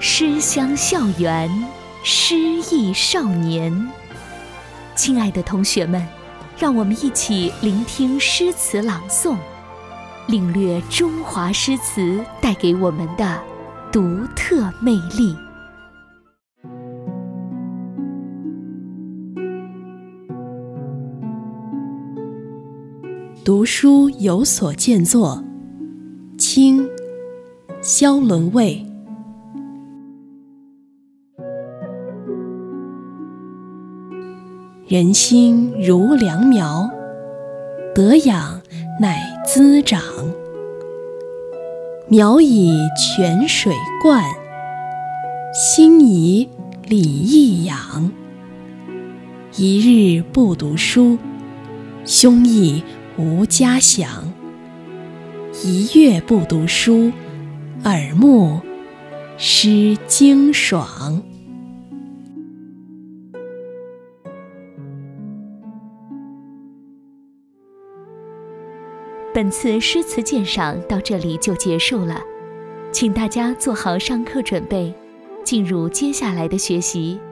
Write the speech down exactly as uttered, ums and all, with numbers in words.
诗香校园，诗意少年。亲爱的同学们，让我们一起聆听诗词朗诵，领略中华诗词带给我们的独特魅力。 读书有所建作，清，萧伦蔚。人心如良苗，得养乃滋长。苗以泉水灌，心以礼义养。一日不读书，胸臆无家享。一月不读书，耳目失经爽。 本次诗词鉴赏到这里就结束了，请大家做好上课准备，进入接下来的学习。